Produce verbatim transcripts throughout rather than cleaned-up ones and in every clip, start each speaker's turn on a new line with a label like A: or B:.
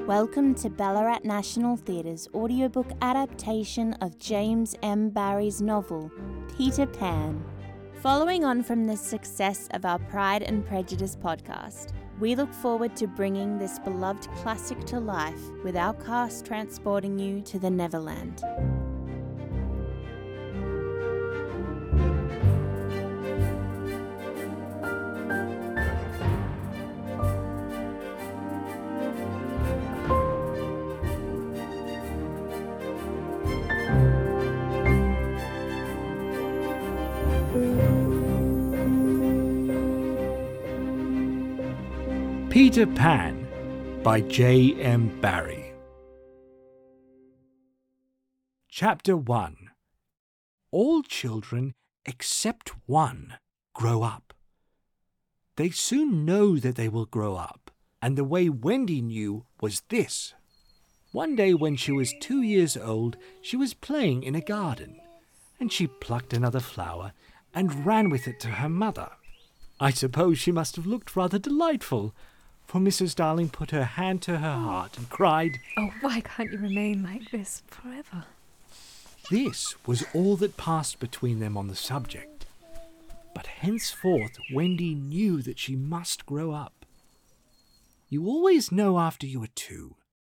A: Welcome to Ballarat National Theatre's audiobook adaptation of James M. Barrie's novel, Peter Pan. Following on from the success of our Pride and Prejudice podcast, we look forward to bringing this beloved classic to life with our cast transporting you to the Neverland.
B: Peter Pan by J M Barrie. Chapter one. All children except one grow up. They soon know that they will grow up, and the way Wendy knew was this. One day when she was two years old, she was playing in a garden, and she plucked another flower and ran with it to her mother. I suppose she must have looked rather delightful, for Missus Darling put her hand to her heart and cried,
C: "Oh, why can't you remain like this forever?"
B: This was all that passed between them on the subject. But henceforth Wendy knew that she must grow up. You always know after you are two.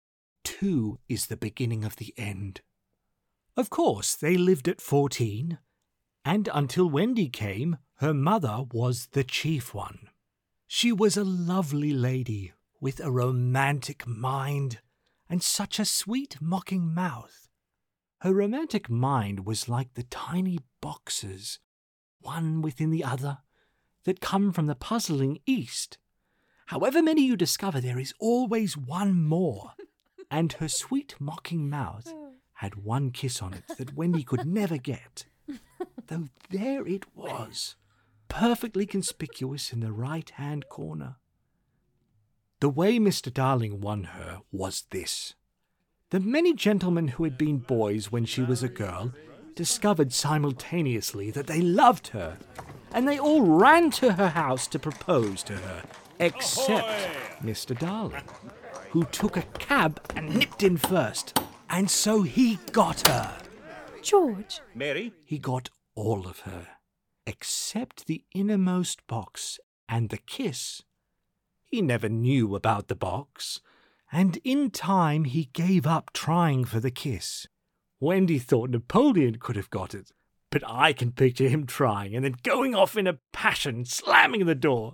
B: Two is the beginning of the end. Of course, they lived at fourteen, and until Wendy came, her mother was the chief one. She was a lovely lady, with a romantic mind, and such a sweet mocking mouth. Her romantic mind was like the tiny boxes, one within the other, that come from the puzzling East. However many you discover, there is always one more, and her sweet mocking mouth had one kiss on it that Wendy could never get, though there it was, perfectly conspicuous in the right-hand corner. The way Mister Darling won her was this. The many gentlemen who had been boys when she was a girl discovered simultaneously that they loved her, and they all ran to her house to propose to her, except Mister Darling, who took a cab and nipped in first, and so he got her.
C: George.
D: Mary?
B: He got all of her, except the innermost box and the kiss. He never knew about the box, and in time he gave up trying for the kiss. Wendy thought Napoleon could have got it, but I can picture him trying and then going off in a passion, slamming the door.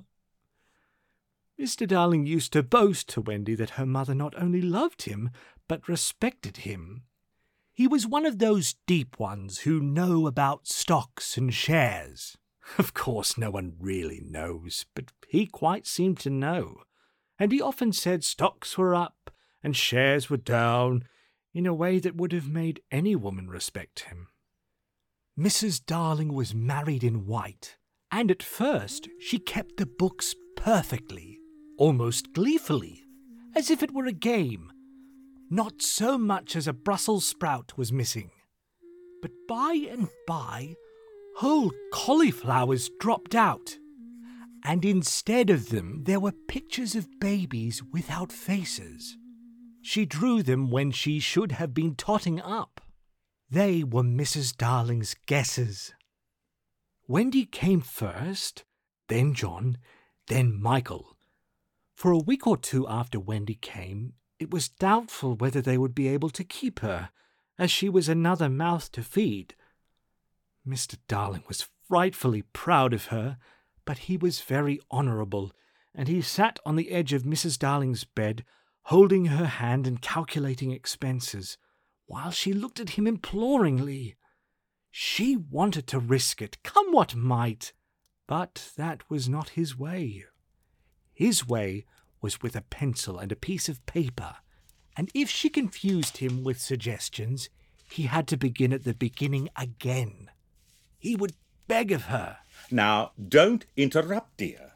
B: Mister Darling used to boast to Wendy that her mother not only loved him, but respected him. He was one of those deep ones who know about stocks and shares. Of course, no one really knows, but he quite seemed to know, and he often said stocks were up and shares were down in a way that would have made any woman respect him. Missus Darling was married in white, and at first she kept the books perfectly, almost gleefully, as if it were a game. Not so much as a Brussels sprout was missing. But by and by, whole cauliflowers dropped out, and instead of them there were pictures of babies without faces. She drew them when she should have been totting up. They were Missus Darling's guesses. Wendy came first, then John, then Michael. For a week or two after Wendy came, it was doubtful whether they would be able to keep her, as she was another mouth to feed. Mister Darling was frightfully proud of her, but he was very honourable, and he sat on the edge of Missus Darling's bed, holding her hand and calculating expenses, while she looked at him imploringly. She wanted to risk it, come what might, but that was not his way. His way was with a pencil and a piece of paper, and if she confused him with suggestions, he had to begin at the beginning again. He would beg of her.
D: Now, don't interrupt, dear.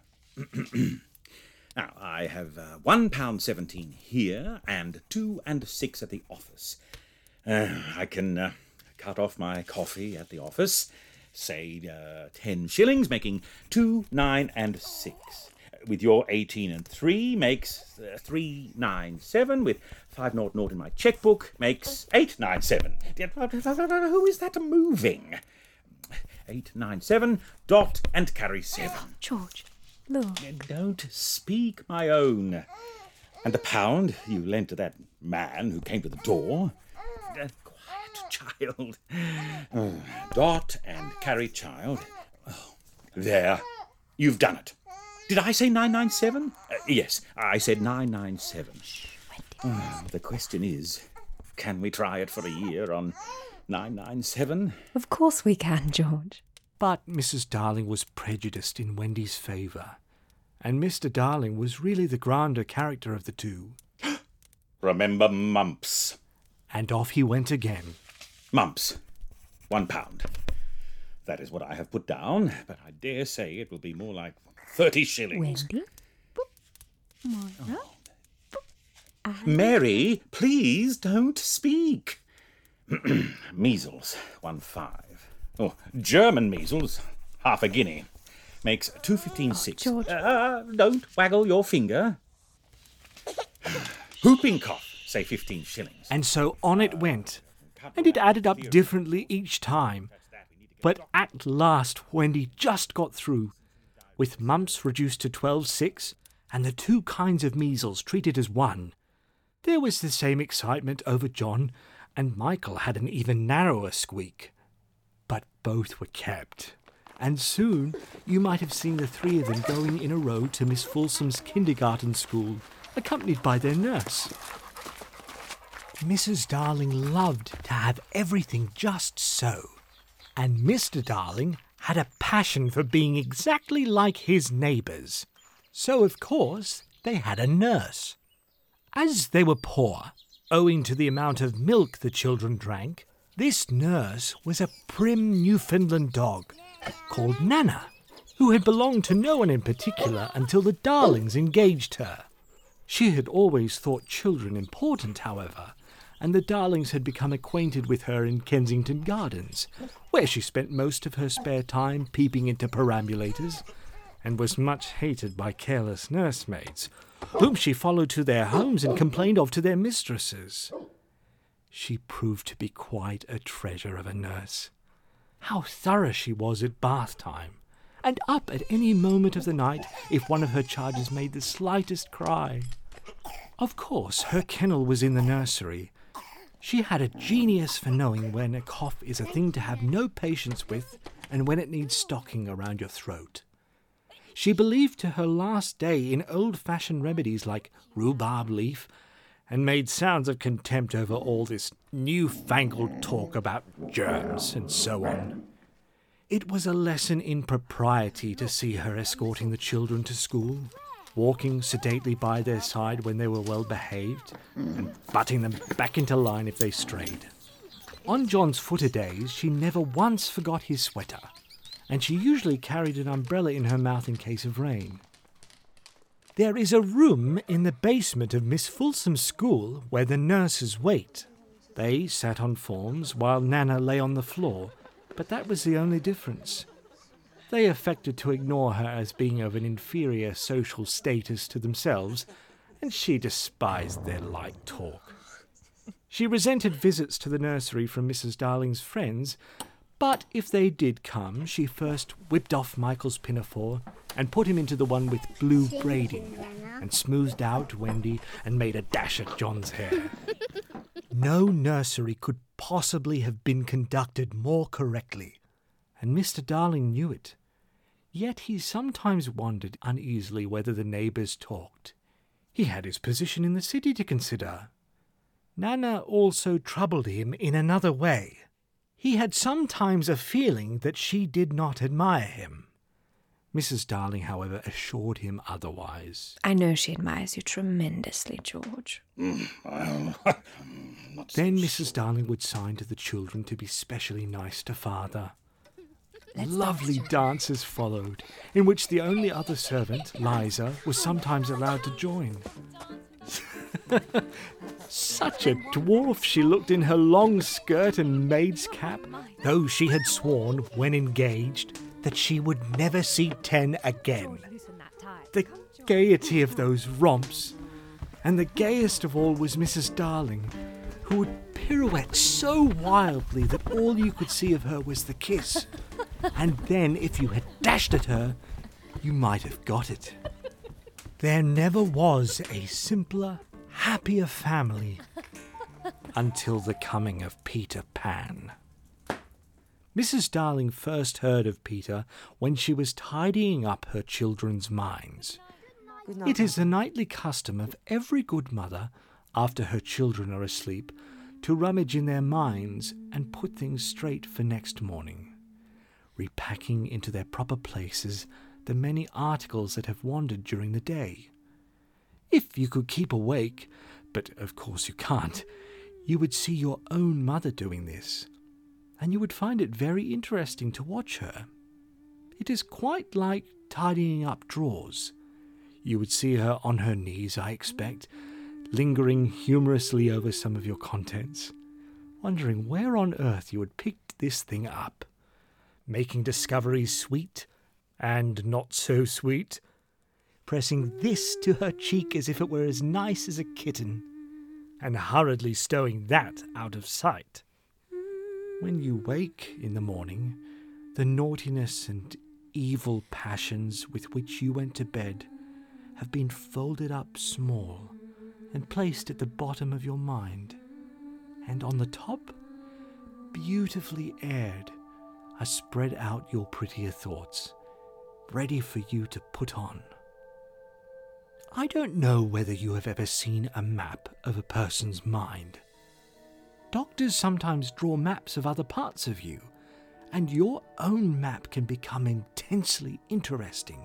D: Now, I have uh, one pound seventeen here, and two and six at the office. Uh, I can uh, cut off my coffee at the office, say uh, ten shillings, making two, nine, and six. with your eighteen and three makes uh, three nine seven, with five naught naught in my checkbook makes eight nine seven. Who is that moving? eight nine seven, dot and carry seven.
C: George, look.
D: Don't speak, my own. And the pound you lent to that man who came to the door. Uh, quiet, child. Oh, dot and carry child. Oh, there. You've done it. Did I say nine nine seven? Uh, yes, I said nine nine seven. Oh, the question is, can we try it for a year on nine nine seven?
C: Of course we can, George.
B: But Missus Darling was prejudiced in Wendy's favour, and Mister Darling was really the grander character of the two.
D: Remember Mumps.
B: And off he went again.
D: Mumps. One pound. That is what I have put down, but I dare say it will be more like thirty shillings.
C: Wendy? Moira?
D: Oh. Mary, please don't speak. Measles, one five. Oh, German measles, half a guinea. Makes two fifteen six.
C: Oh, George.
D: Uh, don't waggle your finger. Whooping cough, say fifteen shillings.
B: And so on it went, and it added up differently each time. But at last Wendy just got through, with mumps reduced to twelve six, and the two kinds of measles treated as one. There was the same excitement over John, and Michael had an even narrower squeak. But both were kept, and soon you might have seen the three of them going in a row to Miss Folsom's kindergarten school, accompanied by their nurse. Missus Darling loved to have everything just so, and Mister Darling had a passion for being exactly like his neighbours. So, of course, they had a nurse. As they were poor, owing to the amount of milk the children drank, this nurse was a prim Newfoundland dog called Nana, who had belonged to no one in particular until the Darlings engaged her. She had always thought children important, however, and the Darlings had become acquainted with her in Kensington Gardens, where she spent most of her spare time peeping into perambulators, and was much hated by careless nursemaids, whom she followed to their homes and complained of to their mistresses. She proved to be quite a treasure of a nurse. How thorough she was at bath time, and up at any moment of the night if one of her charges made the slightest cry. Of course, her kennel was in the nursery. She had a genius for knowing when a cough is a thing to have no patience with and when it needs stocking around your throat. She believed to her last day in old-fashioned remedies like rhubarb leaf, and made sounds of contempt over all this new-fangled talk about germs and so on. It was a lesson in propriety to see her escorting the children to school, walking sedately by their side when they were well behaved, and butting them back into line if they strayed. On John's footer days, she never once forgot his sweater, and she usually carried an umbrella in her mouth in case of rain. There is a room in the basement of Miss Folsom's school where the nurses wait. They sat on forms while Nana lay on the floor, but that was the only difference. They affected to ignore her as being of an inferior social status to themselves, and she despised their light talk. She resented visits to the nursery from Missus Darling's friends, but if they did come, she first whipped off Michael's pinafore and put him into the one with blue braiding, and smoothed out Wendy and made a dash at John's hair. No nursery could possibly have been conducted more correctly, and Mister Darling knew it. Yet he sometimes wondered uneasily whether the neighbours talked. He had his position in the city to consider. Nana also troubled him in another way. He had sometimes a feeling that she did not admire him. Missus Darling, however, assured him otherwise.
C: I know she admires you tremendously, George.
D: Well,
B: Then Missus Darling would sign to the children to be specially nice to Father.
C: Let's
B: Lovely
C: dance.
B: dances followed, in which the only other servant, Liza, was sometimes allowed to join. Such a dwarf she looked in her long skirt and maid's cap, though she had sworn, when engaged, that she would never see ten again. The gaiety of those romps. And the gayest of all was Missus Darling, who would pirouette so wildly that all you could see of her was the kiss. And then, if you had dashed at her, you might have got it. There never was a simpler, happier family until the coming of Peter Pan. Missus Darling first heard of Peter when she was tidying up her children's minds. It is the nightly custom of every good mother, after her children are asleep, to rummage in their minds and put things straight for next morning, repacking into their proper places the many articles that have wandered during the day. If you could keep awake, but of course you can't, you would see your own mother doing this, and you would find it very interesting to watch her. It is quite like tidying up drawers. You would see her on her knees, I expect, lingering humorously over some of your contents, wondering where on earth you had picked this thing up, making discoveries sweet and not so sweet, pressing this to her cheek as if it were as nice as a kitten, and hurriedly stowing that out of sight. When you wake in the morning, the naughtiness and evil passions with which you went to bed have been folded up small and placed at the bottom of your mind, and on the top, beautifully aired, are spread out your prettier thoughts, ready for you to put on. I don't know whether you have ever seen a map of a person's mind. Doctors sometimes draw maps of other parts of you, and your own map can become intensely interesting.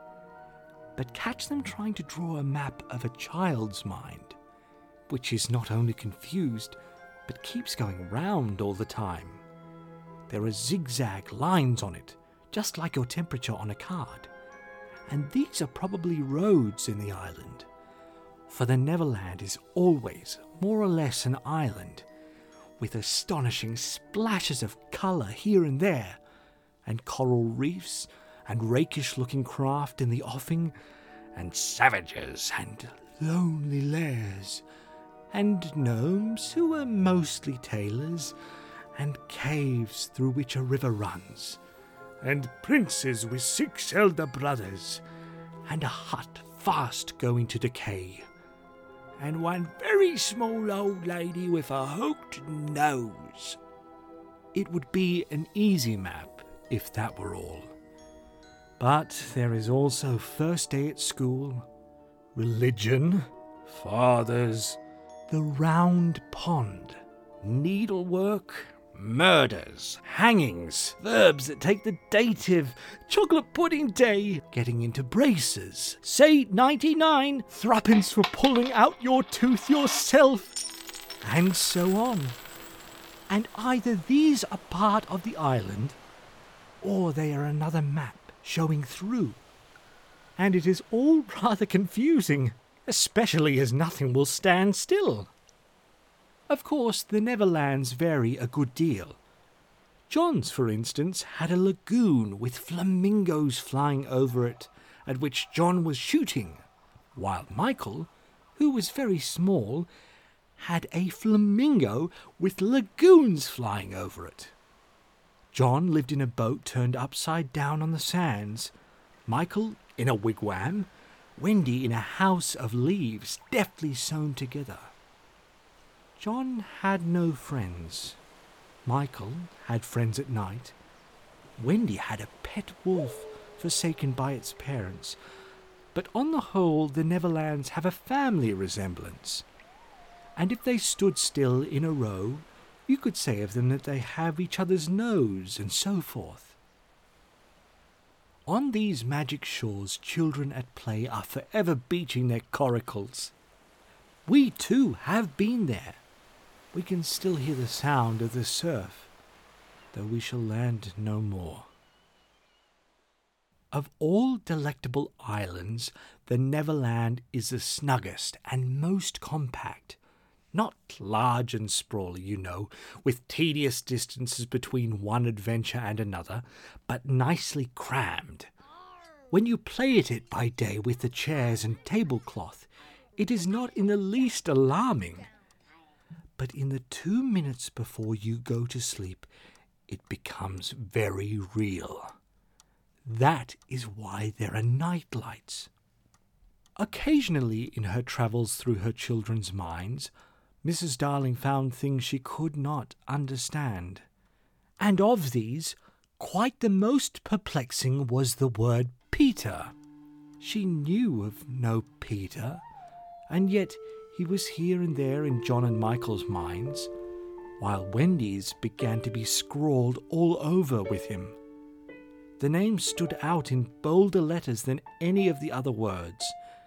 B: But catch them trying to draw a map of a child's mind, which is not only confused, but keeps going round all the time. There are zigzag lines on it, just like your temperature on a card. And these are probably roads in the island, for the Neverland is always more or less an island, with astonishing splashes of colour here and there, and coral reefs, and rakish-looking craft in the offing, and savages, and lonely lairs, and gnomes who are mostly tailors, and caves through which a river runs, and princes with six elder brothers, and a hut fast going to decay, and one very small old lady with a hooked nose. It would be an easy map if that were all. But there is also first day at school, religion, fathers, the round pond, needlework, murders, hangings, verbs that take the dative, chocolate pudding day, getting into braces, say ninety-nine, threepence for pulling out your tooth yourself, and so on. And either these are part of the island, or they are another map showing through. And it is all rather confusing, especially as nothing will stand still. Of course, the Neverlands vary a good deal. John's, for instance, had a lagoon with flamingos flying over it, at which John was shooting, while Michael, who was very small, had a flamingo with lagoons flying over it. John lived in a boat turned upside down on the sands, Michael in a wigwam, Wendy in a house of leaves deftly sewn together. John had no friends. Michael had friends at night. Wendy had a pet wolf forsaken by its parents. But on the whole, the Neverlands have a family resemblance. And if they stood still in a row, you could say of them that they have each other's nose and so forth. On these magic shores, children at play are forever beaching their coracles. We too have been there. We can still hear the sound of the surf, though we shall land no more. Of all delectable islands, the Neverland is the snuggest and most compact. Not large and sprawly, you know, with tedious distances between one adventure and another, but nicely crammed. When you play at it by day with the chairs and tablecloth, it is not in the least alarming. But in the two minutes before you go to sleep, it becomes very real. That is why there are night lights. Occasionally in her travels through her children's minds, Missus Darling found things she could not understand. And of these, quite the most perplexing was the word Peter. She knew of no Peter, and yet he was here and there in John and Michael's minds, while Wendy's began to be scrawled all over with him. The name stood out in bolder letters than any of the other words,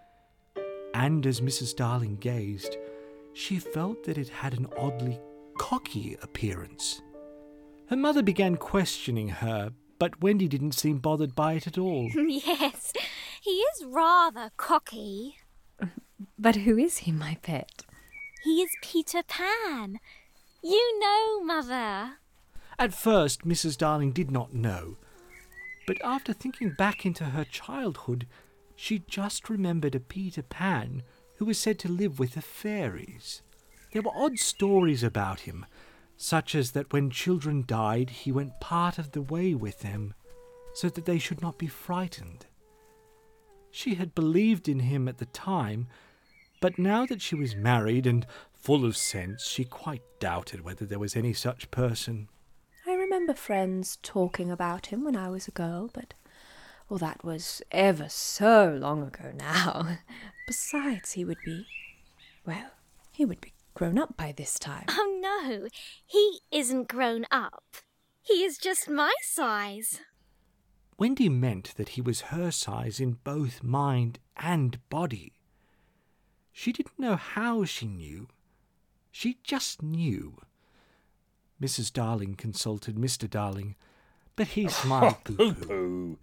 B: and as Missus Darling gazed, she felt that it had an oddly cocky appearance. Her mother began questioning her, but Wendy didn't seem bothered by it at all.
E: Yes, he is rather cocky.
C: But who is he, my pet?
E: He is Peter Pan. You know, Mother.
B: At first, Missus Darling did not know, but after thinking back into her childhood, she just remembered a Peter Pan who was said to live with the fairies. There were odd stories about him, such as that when children died, he went part of the way with them, so that they should not be frightened. She had believed in him at the time, but now that she was married and full of sense, she quite doubted whether there was any such person.
C: I remember friends talking about him when I was a girl, but well, that was ever so long ago now. Besides, he would be, well, he would be grown up by this time.
E: Oh, no, he isn't grown up. He is just my size.
B: Wendy meant that he was her size in both mind and body. She didn't know how she knew. She just knew. Missus Darling consulted Mister Darling, but he smiled pooh-pooh.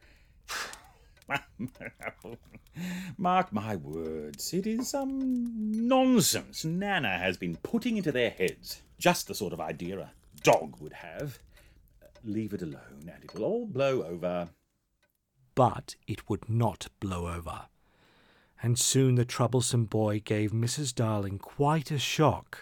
D: Mark my words, it is some nonsense Nana has been putting into their heads. Just the sort of idea a dog would have. Leave it alone, and it will all blow over.
B: But it would not blow over, and soon the troublesome boy gave Missus Darling quite a shock.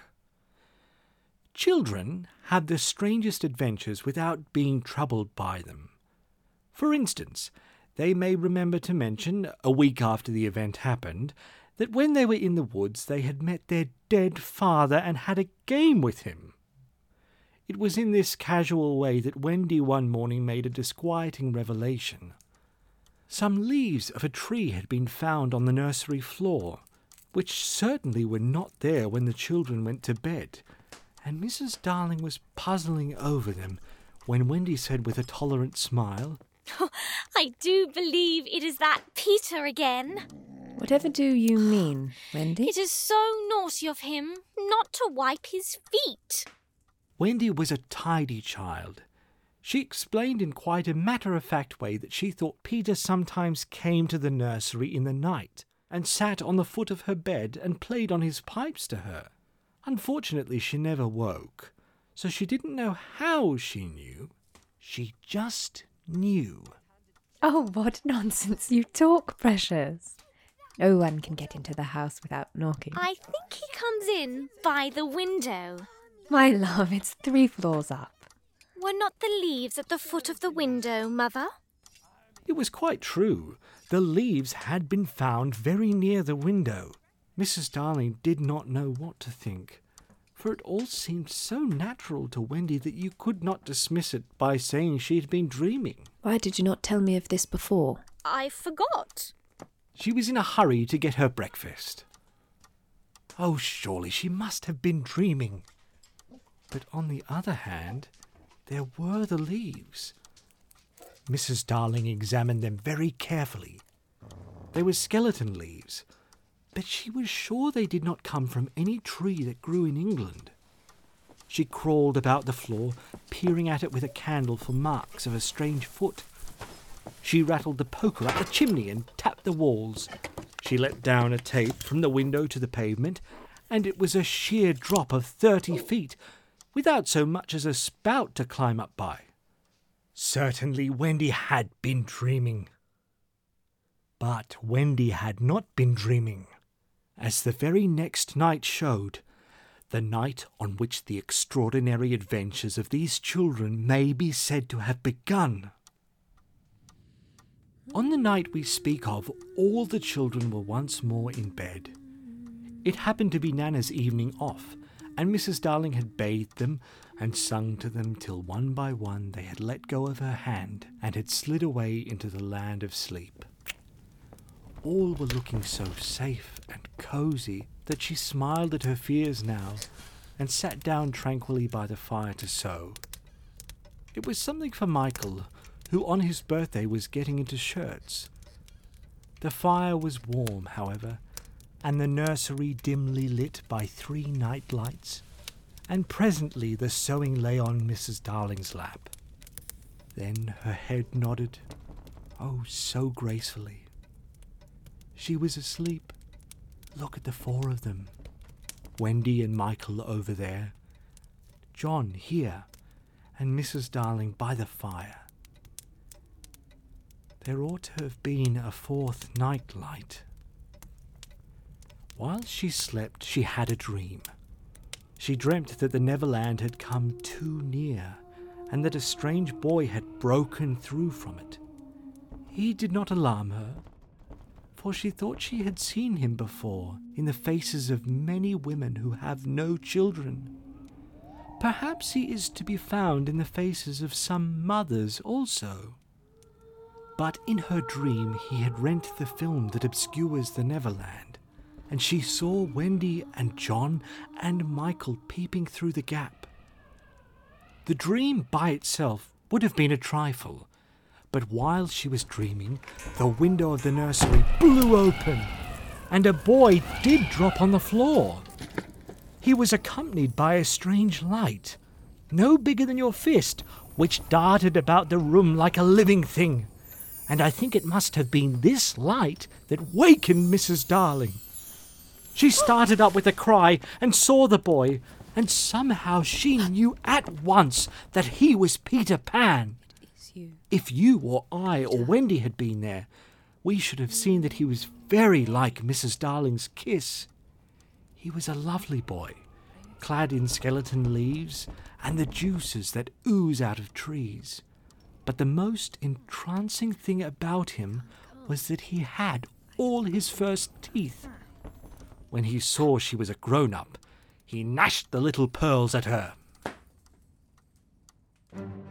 B: Children have the strangest adventures without being troubled by them. For instance, they may remember to mention, a week after the event happened, that when they were in the woods they had met their dead father and had a game with him. It was in this casual way that Wendy one morning made a disquieting revelation. Some leaves of a tree had been found on the nursery floor, which certainly were not there when the children went to bed, and Missus Darling was puzzling over them when Wendy said with a tolerant smile,
E: I do believe it is that Peter again.
C: Whatever do you mean, Wendy?
E: It is so naughty of him not to wipe his feet.
B: Wendy was a tidy child. She explained in quite a matter-of-fact way that she thought Peter sometimes came to the nursery in the night and sat on the foot of her bed and played on his pipes to her. Unfortunately, she never woke, so she didn't know how she knew. She just knew.
C: Oh, what nonsense you talk, Precious. No one can get into the house without knocking.
E: I think he comes in by the window.
C: My love, it's three floors up.
E: Were not the leaves at the foot of the window, Mother?
B: It was quite true. The leaves had been found very near the window. Missus Darling did not know what to think, for it all seemed so natural to Wendy that you could not dismiss it by saying she had been dreaming.
C: Why did you not tell me of this before?
E: I forgot.
B: She was in a hurry to get her breakfast. Oh, surely she must have been dreaming. But on the other hand, there were the leaves. Missus Darling examined them very carefully. They were skeleton leaves, but she was sure they did not come from any tree that grew in England. She crawled about the floor, peering at it with a candle for marks of a strange foot. She rattled the poker up the chimney and tapped the walls. She let down a tape from the window to the pavement, and it was a sheer drop of thirty feet, without so much as a spout to climb up by. Certainly Wendy had been dreaming. But Wendy had not been dreaming, as the very next night showed, the night on which the extraordinary adventures of these children may be said to have begun. On the night we speak of, all the children were once more in bed. It happened to be Nana's evening off, and Missus Darling had bathed them and sung to them till one by one they had let go of her hand and had slid away into the land of sleep. All were looking so safe and cosy that she smiled at her fears now and sat down tranquilly by the fire to sew. It was something for Michael, who on his birthday was getting into shirts. The fire was warm, however, and the nursery dimly lit by three night lights, and presently the sewing lay on Missus Darling's lap. Then her head nodded, oh, so gracefully. She was asleep. Look at the four of them. Wendy and Michael over there, John here, and Missus Darling by the fire. There ought to have been a fourth night light. While she slept, she had a dream. She dreamt that the Neverland had come too near, and that a strange boy had broken through from it. He did not alarm her, for she thought she had seen him before in the faces of many women who have no children. Perhaps he is to be found in the faces of some mothers also. But in her dream he had rent the film that obscures the Neverland, and she saw Wendy and John and Michael peeping through the gap. The dream by itself would have been a trifle, but while she was dreaming, the window of the nursery blew open, and a boy did drop on the floor. He was accompanied by a strange light, no bigger than your fist, which darted about the room like a living thing, and I think it must have been this light that wakened Missus Darling. She started up with a cry and saw the boy, and somehow she knew at once that he was Peter Pan.
C: You.
B: If you or I or Wendy had been there, we should have seen that he was very like Missus Darling's kiss. He was a lovely boy, clad in skeleton leaves and the juices that ooze out of trees. But the most entrancing thing about him was that he had all his first teeth. When he saw she was a grown-up, he gnashed the little pearls at her.